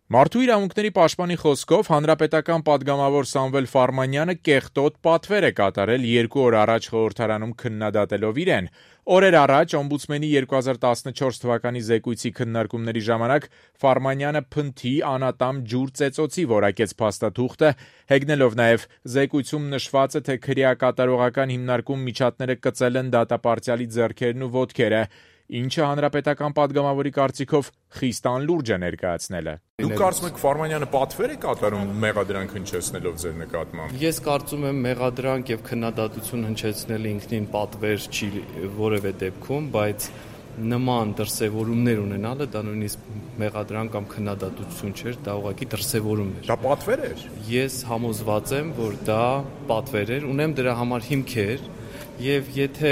Մարդու իրավունքների պաշտպանի խոսքով հանրապետական падգամավոր Սամվել Ֆարմանյանը կեղտոտ պատվեր է կատարել 2 օր առաջ խորհրդարանում քննադատելով իրեն։ Օրեր առաջ օմբուդսմենի 2014 թվականի զեկույցի քննարկումների ժամանակ Ֆարմանյանը փնթի անատամ ջուր ծեծոցի որակեց փաստաթուղթը, հեգնելով նաև զեկույցում նշված է, թե քրեակատարողական հիմնարկում միջատները կծել են դատապարտյալի ձեռքերն ու ոտքերը, ինչը հանրապետական падգամավորի կարծիքով խիստ անլուրջ է ներկայացնելը։ Դուք կարծում եք Ֆարմանյանը պատվեր է կատարում մեղադրանք հնչեցնելով ձեր նկատմամբ։ Ես կարծում եմ մեղադրանք եւ քննադատություն հնչեցնելը ինքնին պատվեր չի որևէ դեպքում, բայց նման դրսևորումներ ունենալը դա նույնիսկ մեղադրանք կամ քննադատություն չէր, դա ուղղակի դրսևորում էր։ Դա պատվեր էր։ Ես համոզված եմ, որ դա պատվեր էր, ունեմ դրա համար հիմքեր եւ եթե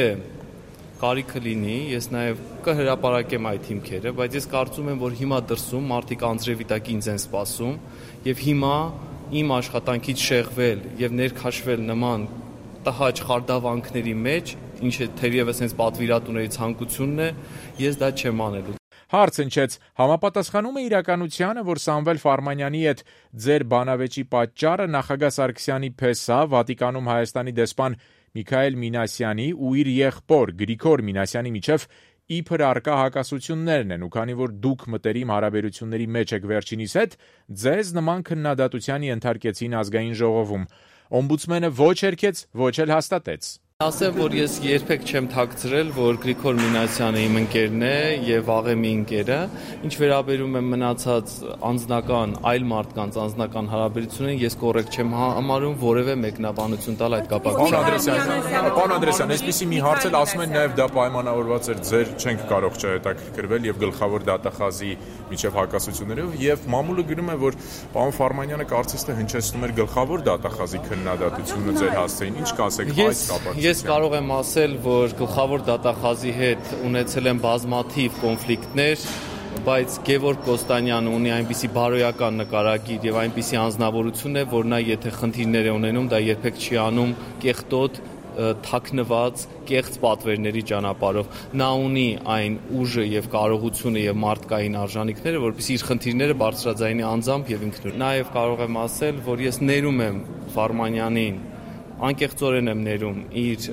կարիքը լինի, ես նաև կհրապարակեմ այդ հիմքերը, բայց ես կարծում եմ, որ հիմա դրսում մարդիկ անձրևի տակ ինձ են սպասում եւ հիմա իմ աշխատանքից շեղվել եւ ներքաշվել նման տհաճ խարդավանքների մեջ, ինչը թերևս հենց պատվիրատուների ցանկությունն է, ես դա չեմ անելու։ Հարց հնչեց, համապատասխանում է իրականությանը, որ Սամվել Ֆարմանյանի հետ ձեր բանավեճի պատճառը նախագահ Սարգսյանի փեսա Վատիկանում Հայաստանի դեսպան Միքայել Մինասյանի ու իր եղբոր Գրիգոր Մինասյանի միջև իբր առկա հակասություններն են ու քանի որ դուք մտերիմ հարաբերությունների մեջ եք վերջինիս հետ, ձեզ նման քննադատության ենթարկեցին ազգային ժողովում։ Օմբուդսմենը ոչ հերքեց, ոչ էլ հաստատեց։ Ասեմ, որ ես երբեք չեմ թաքցրել, որ Գրիգոր Մինասյանը իմ ընկերն է եւ Աղեմի ընկերը, ինչ վերաբերում է մնացած անձնական այլ մարդկանց անձնական հարաբերություններին, ես կոռեկտ չեմ համարում որևէ մեկնաբանություն տալ այդ կապակցությամբ։ Պարոն Անդրեասյան, այսպեսի մի հարց էլ ասում են նաեւ դա պայմանավորված էր ձեր չենք կարող չհետաքրքրվել եւ գլխավոր դատախազի միջև հակասություններով եւ մամուլը գրում է, որ պարոն Ֆարմանյանը կարծես թե հնչեցնում էր գլխավոր դատախազի քննադատությունը ձեր հասցեին։ Ինչ կասեք այս կապակցությամբ։ Ես կարող եմ ասել, որ գլխավոր դատախազի հետ ունեցել եմ բազմաթիվ կոնֆլիկտներ, բայց Գևորգ Կոստանյանը ունի այնպիսի բարոյական նկարագիր եւ այնպիսի անձնավորություն է, որ նա եթե խնդիրներ է ունենում, դա երբեք չի անում կեղտոտ, թաքնված, կեղծ պատվերների ճանապարհով։ Նա ունի այն ուժը եւ կարողությունը եւ մարդկային արժանինքները, որպեսզի իր խնդիրները բարձրաձայնի անձամբ եւ ինքնուրույն։ Նաեւ կարող եմ ասել, որ ես ներում եմ Ֆարմանյանին անկեղծորեն եմ ներում իր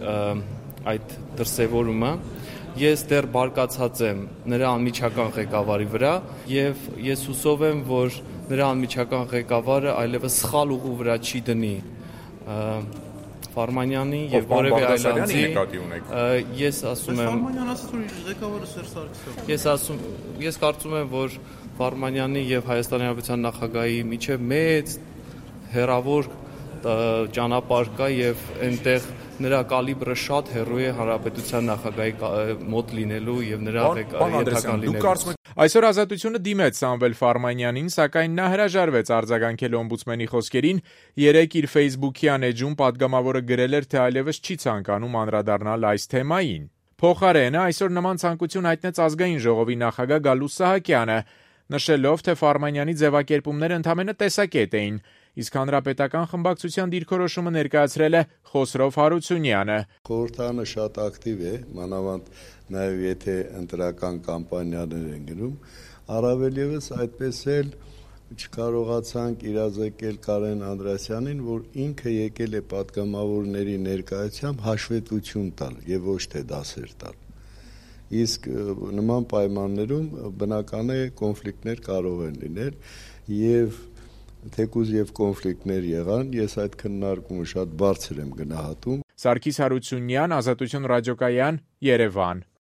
այդ դրսևորումը, ես դեռ բարկացած եմ նրա անմիջական ղեկավարի վրա եւ ես հուսով եմ, որ նրա անմիջական ղեկավարը այլևս սխալ ուղու վրա չի դնի Ֆարմանյանի եւ որևէ այլ անձի։ Ես ասում եմ Ֆարմանյանը ասաց, որ իր ղեկավարը Սերժ Սարգսյանն է։ Ես կարծում եմ, որ Ֆարմանյանի եւ Հայաստանի Հանրապետության նախագահի միջև մեծ հեռավոր ճանապարհ կա եւ այնտեղ նրա կալիբրը շատ հեռու է հանրապետության նախագահի մոտ լինելու եւ նրա ենթական լինելու։ Այսօր Ազատությունը դիմեց Սամվել Ֆարմանյանին, սակայն նա հրաժարվեց արձագանքել օմբուդսմենի խոսքերին, երեկ իր Facebook-յան էջում падգամավորը գրել էր, թե այլևս չի ցանկանում անդրադառնալ այս թեմային։ Փոխարենը այսօր նման ցանկություն հայտնեց ազգային ժողովի նախագահ Գալուստ Սահակյանը, նշելով, թե Ֆարմանյանի ձևակերպումները ընդամենը տեսակետ էին, իսկ հանրապետական խմբակցության դիրքորոշումը ներկայացրել է Խոսրով Հարությունյանը։ Խորհրդարանը շատ ակտիվ է, մանավանդ նաև եթե ընտրական կամպանիաներ են գնում, առավել ևս այդպես էլ չկարողացանք իրազեկել Կարեն Անդրեասյանին, որ ինքը եկել է падգամավորների ներկայությամբ հաշվետվություն տալ եւ ոչ թե դասեր տալ։ Իսկ նման պայմաններում բնական է կոնֆլիկտներ կարող են լինել եւ թեկուզ եւ կոնֆլիկտներ եղան, ես այդ քննարկումը շատ բարձր եմ գնահատում։ Սարգիս Հարությունյան, Ազատություն ռադիոկայան, Երևան։